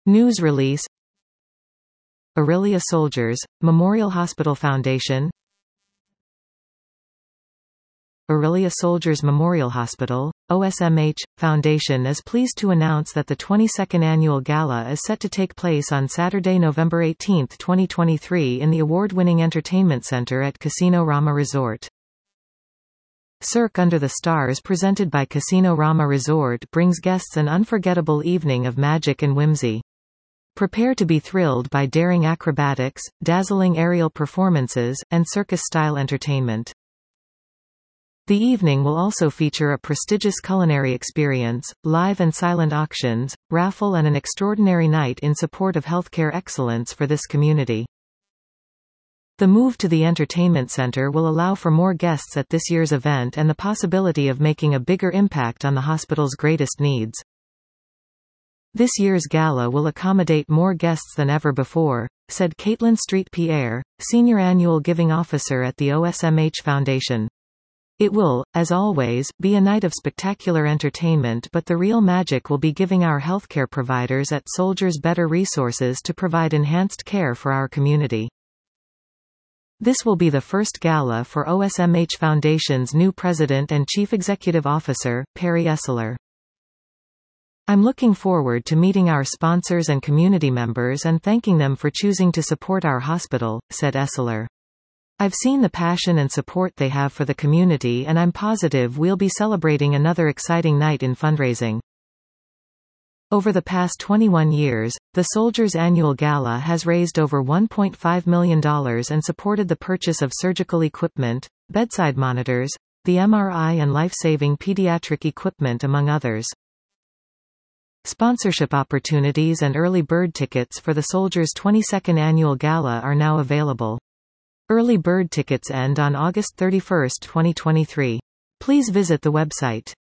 News release. Aurelia Soldiers Memorial Hospital Foundation. Aurelia Soldiers Memorial Hospital, OSMH, Foundation is pleased to announce that the 22nd Annual Gala is set to take place on Saturday, November 18, 2023 in the award-winning Entertainment Center at Casino Rama Resort. Cirque Under the Stars presented by Casino Rama Resort brings guests an unforgettable evening of magic and whimsy. Prepare to be thrilled by daring acrobatics, dazzling aerial performances, and circus-style entertainment. The evening will also feature a prestigious culinary experience, live and silent auctions, raffle and an extraordinary night in support of healthcare excellence for this community. The move to the entertainment center will allow for more guests at this year's event and the possibility of making a bigger impact on the hospital's greatest needs. This year's gala will accommodate more guests than ever before, said Caitlin Street-Pierre, Senior Annual Giving Officer at the OSMH Foundation. It will, as always, be a night of spectacular entertainment, but the real magic will be giving our healthcare providers at Soldiers better resources to provide enhanced care for our community. This will be the first gala for OSMH Foundation's new President and Chief Executive Officer, Perry Esseler. I'm looking forward to meeting our sponsors and community members and thanking them for choosing to support our hospital, said Esseler. I've seen the passion and support they have for the community, and I'm positive we'll be celebrating another exciting night in fundraising. Over the past 21 years, the Soldiers Annual Gala has raised over $1.5 million and supported the purchase of surgical equipment, bedside monitors, the MRI and life-saving pediatric equipment among others. Sponsorship opportunities and early bird tickets for the Soldiers' 22nd Annual Gala are now available. Early bird tickets end on August 31, 2023. Please visit the website